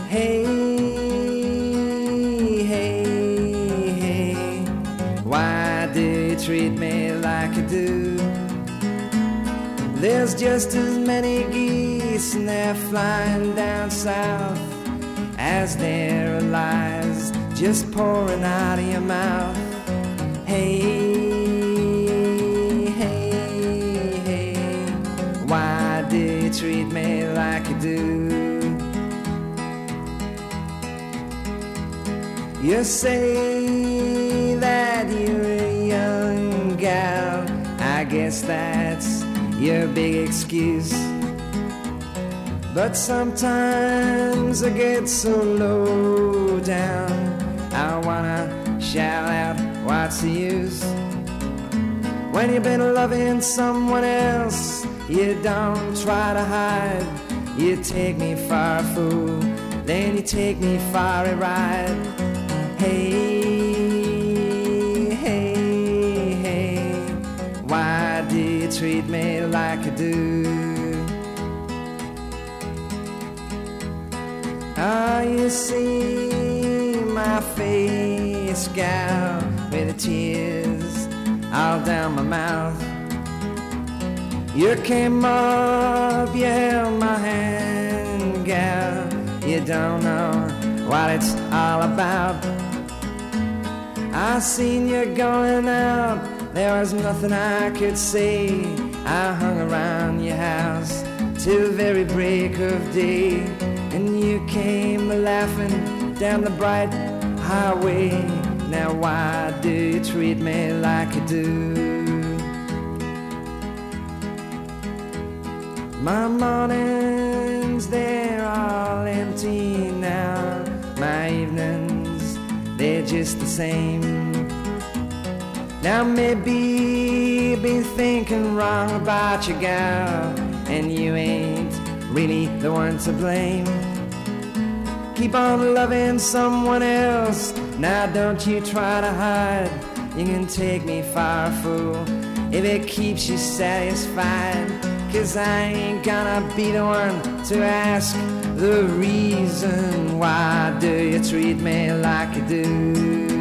Hey, hey, hey, why do you treat me like you do? There's just as many geese and they're flying down south as there are lies just pouring out of your mouth. Hey, hey, hey, why do you treat me like you do? You say that you're a young gal, I guess that's your big excuse. But sometimes I get so low down, I wanna shout out, what's the use? When you've been loving someone else, you don't try to hide. You take me for a fool, then you take me for a ride. Hey, hey, hey, why do you treat me like you do? Oh, you see my face, gal, with the tears all down my mouth. You came up, you held my hand, gal, you don't know what it's all about. I seen you going out, there was nothing I could say. I hung around your house till the very break of day, and you came laughing down the bright highway. Now why do you treat me like you do? My mornings, they're all empty now. My evenings, they're just the same. Now maybe you've been thinking wrong about your gal, and you ain't really the one to blame. Keep on loving someone else, now don't you try to hide. You can take me for a fool if it keeps you satisfied, 'cause I ain't gonna be the one to ask the reason why do you treat me like you do.